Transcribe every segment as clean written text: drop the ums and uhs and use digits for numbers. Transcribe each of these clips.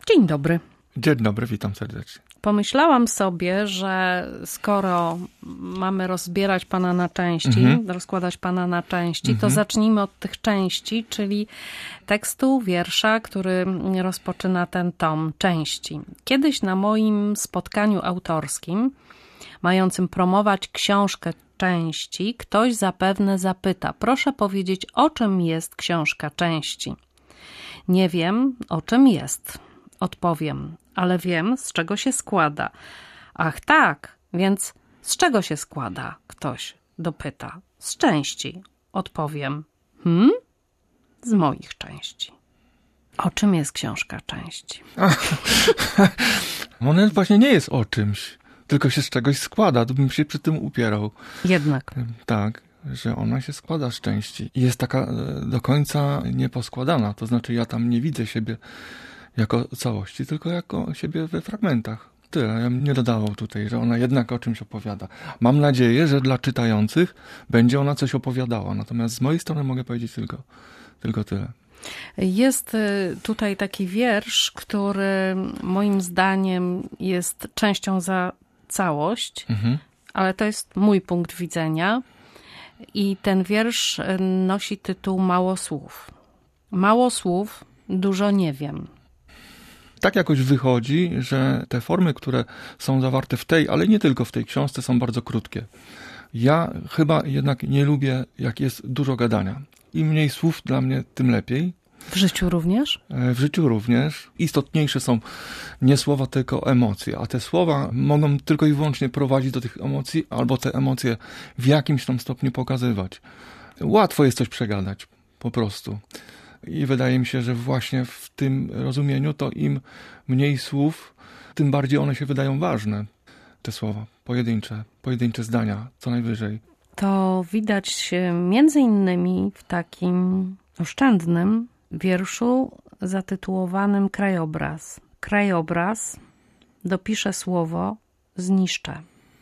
Dzień dobry. Dzień dobry, witam serdecznie. Pomyślałam sobie, że skoro mamy rozbierać Pana na części, rozkładać Pana na części, to zacznijmy od tych części, czyli tekstu, wiersza, który rozpoczyna ten tom części. Kiedyś na moim spotkaniu autorskim, mającym promować książkę części, ktoś zapewne zapyta: proszę powiedzieć, o czym jest książka części? Nie wiem, o czym jest. Odpowiem, ale wiem, z czego się składa. Ach tak, więc z czego się składa? Ktoś dopyta. Z części. Odpowiem. Z moich części. O czym jest książka części? Ona właśnie nie jest o czymś, tylko się z czegoś składa. To bym się przy tym upierał. Jednak. Tak, że ona się składa z części. I jest taka do końca nieposkładana. To znaczy ja tam nie widzę siebie jako całości, tylko jako siebie we fragmentach. Tyle. Ja bym nie dodawał tutaj, że ona jednak o czymś opowiada. Mam nadzieję, że dla czytających będzie ona coś opowiadała. Natomiast z mojej strony mogę powiedzieć tylko tyle. Jest tutaj taki wiersz, który moim zdaniem jest częścią za całość, ale to jest mój punkt widzenia. I ten wiersz nosi tytuł Mało słów. Mało słów, dużo nie wiem. Tak jakoś wychodzi, że te formy, które są zawarte w tej, ale nie tylko w tej książce, są bardzo krótkie. Ja chyba jednak nie lubię, jak jest dużo gadania. Im mniej słów dla mnie, tym lepiej. W życiu również? W życiu również. Istotniejsze są nie słowa, tylko emocje. A te słowa mogą tylko i wyłącznie prowadzić do tych emocji, albo te emocje w jakimś tam stopniu pokazywać. Łatwo jest coś przegadać, po prostu. I wydaje mi się, że właśnie w tym rozumieniu to im mniej słów, tym bardziej one się wydają ważne. Te słowa, pojedyncze zdania, co najwyżej. To widać między innymi w takim oszczędnym wierszu zatytułowanym Krajobraz. Krajobraz, dopiszę słowo, zniszczę.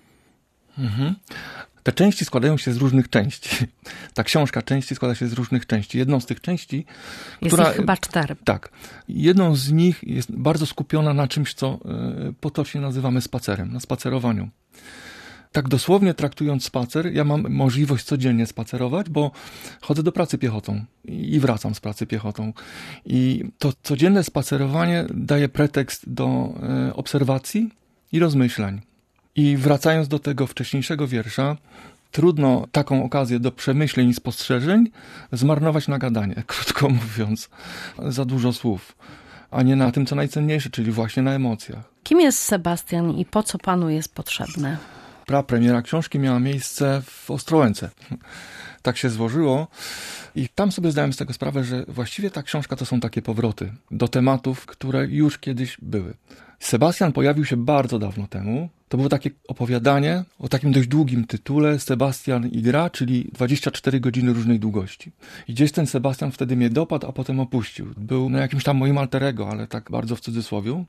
Te części składają się z różnych części. Ta książka części składa się z różnych części. Jedną z tych części, jest ich chyba 4. Tak. Jedną z nich jest bardzo skupiona na czymś, co potocznie nazywamy spacerem, na spacerowaniu. Tak dosłownie traktując spacer, ja mam możliwość codziennie spacerować, bo chodzę do pracy piechotą i wracam z pracy piechotą. I to codzienne spacerowanie daje pretekst do obserwacji i rozmyślań. I wracając do tego wcześniejszego wiersza, trudno taką okazję do przemyśleń i spostrzeżeń zmarnować na gadanie, krótko mówiąc, za dużo słów, a nie na tym, co najcenniejsze, czyli właśnie na emocjach. Kim jest Sebastian i po co panu jest potrzebny? Premiera książki miała miejsce w Ostrołęce. Tak się złożyło i tam sobie zdałem z tego sprawę, że właściwie ta książka to są takie powroty do tematów, które już kiedyś były. Sebastian pojawił się bardzo dawno temu. To było takie opowiadanie o takim dość długim tytule Sebastian i gra, czyli 24 godziny różnej długości. I gdzieś ten Sebastian wtedy mnie dopadł, a potem opuścił. Był jakimś tam moim alter ego, ale tak bardzo w cudzysłowie.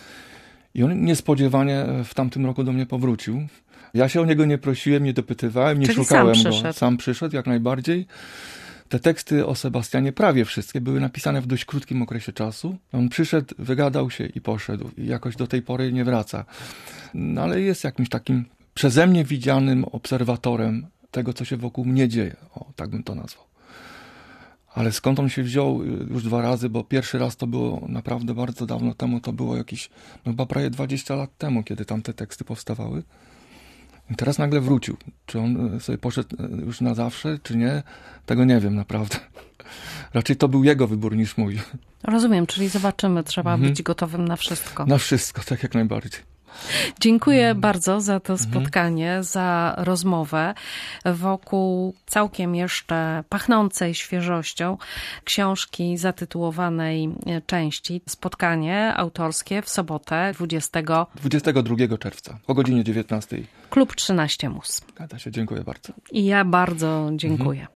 I on niespodziewanie w tamtym roku do mnie powrócił. Ja się o niego nie prosiłem, nie dopytywałem, nie szukałem go. Sam przyszedł, jak najbardziej. Te teksty o Sebastianie, prawie wszystkie, były napisane w dość krótkim okresie czasu. On przyszedł, wygadał się i poszedł. I jakoś do tej pory nie wraca. No, ale jest jakimś takim przeze mnie widzianym obserwatorem tego, co się wokół mnie dzieje. O, tak bym to nazwał. Ale skąd on się wziął już 2 razy, bo pierwszy raz to było naprawdę bardzo dawno temu, to było jakieś, chyba prawie 20 lat temu, kiedy tam te teksty powstawały. I teraz nagle wrócił. Czy on sobie poszedł już na zawsze, czy nie? Tego nie wiem naprawdę. Raczej to był jego wybór niż mój. Rozumiem, czyli zobaczymy. Trzeba być gotowym na wszystko. Na wszystko, tak jak najbardziej. Dziękuję bardzo za to spotkanie, za rozmowę wokół całkiem jeszcze pachnącej świeżością książki zatytułowanej części. Spotkanie autorskie w sobotę 22 czerwca o godzinie 19. Klub 13 Mus. Zgadza się, dziękuję bardzo. I ja bardzo dziękuję.